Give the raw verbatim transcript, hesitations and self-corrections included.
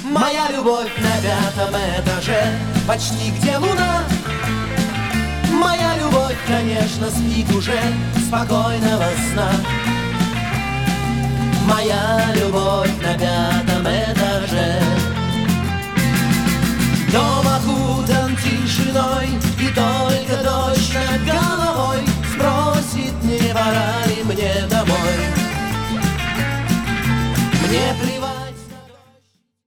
Моя любовь на пятом этаже, почти где луна. Моя любовь, конечно, спит уже, спокойного сна. Моя любовь на пятом этаже. Дом окутан тишиной, и только дождь над головой спросит, не пора ли мне домой. Мне плевать.